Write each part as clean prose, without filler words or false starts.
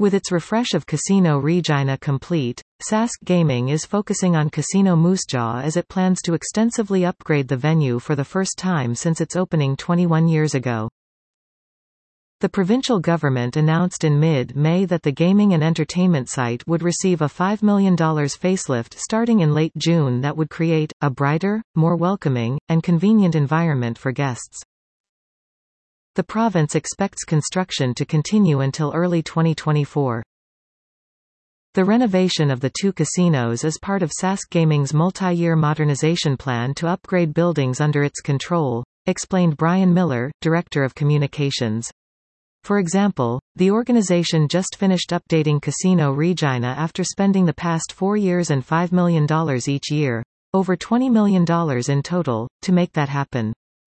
With its refresh of Casino Regina complete, Sask Gaming is focusing on Casino Moose Jaw as it plans to extensively upgrade the venue for the first time since its opening 21 years ago. The provincial government announced in mid-May that the gaming and entertainment site would receive a $5 million facelift starting in late June that would create a brighter, more welcoming, and convenient environment for guests. The province expects construction to continue until early 2024. The renovation of the two casinos is part of Sask Gaming's multi-year modernization plan to upgrade buildings under its control, explained Brian Miller, Director of Communications. For example, the organization just finished updating Casino Regina after spending the past 4 years and $5 million each year, over $20 million in total, to make that happen.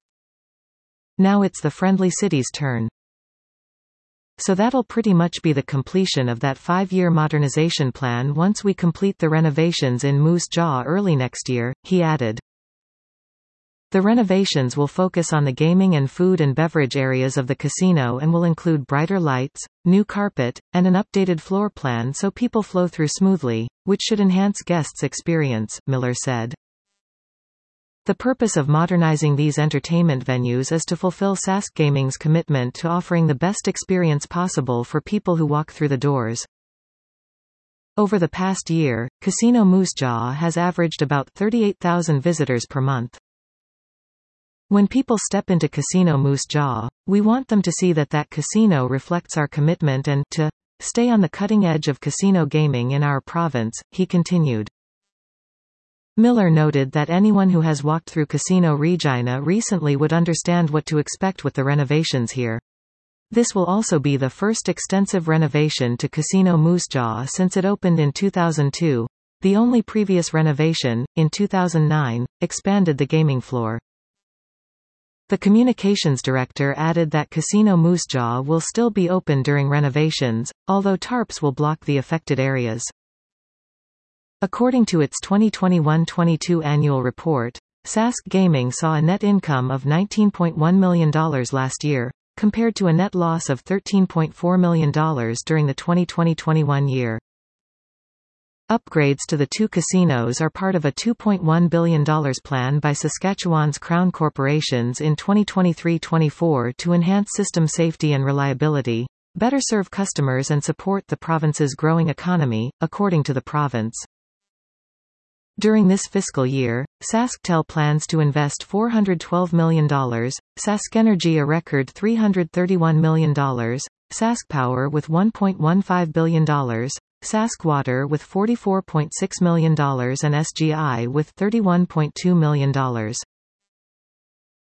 Now it's the Friendly City's turn. So that'll pretty much be the completion of that 5-year modernization plan once we complete the renovations in Moose Jaw early next year, he added. The renovations will focus on the gaming and food and beverage areas of the casino and will include brighter lights, new carpet, and an updated floor plan so people flow through smoothly, which should enhance guests' experience, Miller said. The purpose of modernizing these entertainment venues is to fulfill Sask Gaming's commitment to offering the best experience possible for people who walk through the doors. Over the past year, Casino Moose Jaw has averaged about 38,000 visitors per month. When people step into Casino Moose Jaw, we want them to see that casino reflects our commitment and to stay on the cutting edge of casino gaming in our province, he continued. Miller noted that anyone who has walked through Casino Regina recently would understand what to expect with the renovations here. This will also be the first extensive renovation to Casino Moose Jaw since it opened in 2002. The only previous renovation, in 2009, expanded the gaming floor. The communications director added that Casino Moose Jaw will still be open during renovations, although tarps will block the affected areas. According to its 2021-22 annual report, Sask Gaming saw a net income of $19.1 million last year, compared to a net loss of $13.4 million during the 2020-21 year. Upgrades to the two casinos are part of a $2.1 billion plan by Saskatchewan's Crown Corporations in 2023-24 to enhance system safety and reliability, better serve customers and support the province's growing economy, according to the province. During this fiscal year, SaskTel plans to invest $412 million, SaskEnergy a record $331 million, SaskPower with $1.15 billion, SaskWater with $44.6 million and SGI with $31.2 million.